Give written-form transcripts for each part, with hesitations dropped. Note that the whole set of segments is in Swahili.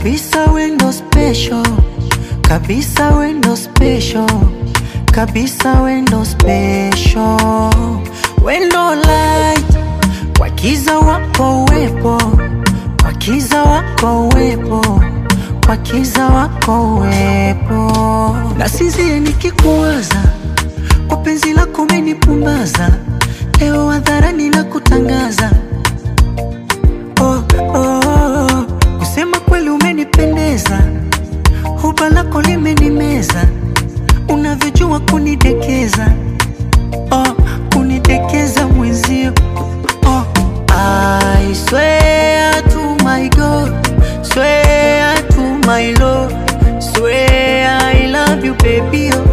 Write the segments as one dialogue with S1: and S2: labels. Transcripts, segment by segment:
S1: kabisa wendo special, kabisa wendo special, kabisa wendo special. Wendo light, wakiza wako wepo, wakiza wako wepo, wakiza wako wepo. Na sizie nikikuwaza, kwa penzi lako umenipumbaza, leo hadharani na kutangaza. Oh, oh, kusema kweli umenipendeza, huba lako limenimeza, unavyojua kunidekeza. Oh, kunidekeza mwenzio. Oh, I swear to my God, swear to my Lord, swear I love you baby. Oh,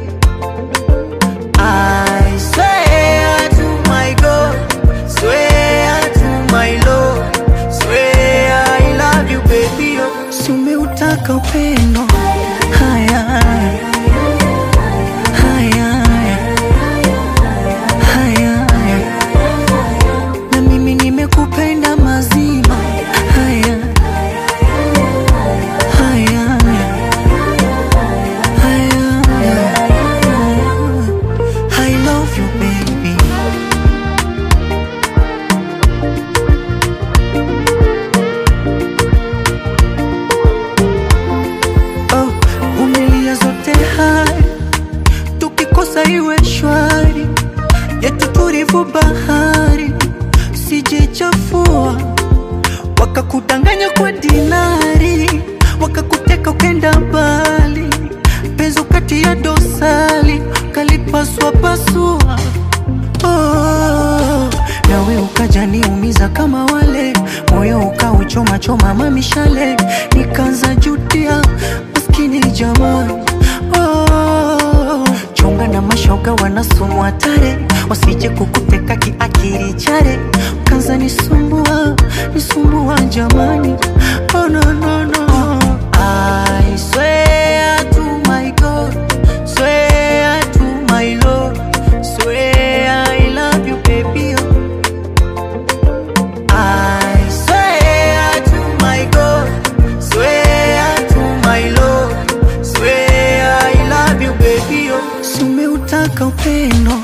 S1: I swear to my God, swear to my Lord, swear I love you baby. Oh, si umeutaka upendo. Haya, haya, haya, na mimi nimekupenda mazima. Haya, haya, haya, I love you baby. Oh, umelia zote hai, tukikosa iwe shwari, yetu tulivu bahari, sijechafua. Wakakudanganya kwa dinari, wakakuteka ukenda mbali, penzo kati ya dosali, kalipaswa pasua. Oh, nawe ukajaniumiza kama wale, moyo ukauchoma choma mamishale, nikaanza jutia, maskini jamani. Oh, chunga na mashoga wanasumu hatari, wasije kukuteka kiakili chare, ukaanza nisumbua, nisumbua jamani. Oh no no no. I swear to my God, swear to my Lord, swear I love you baby. I swear to my God, swear to my Lord, swear I love you baby. Si umeutaka upendo.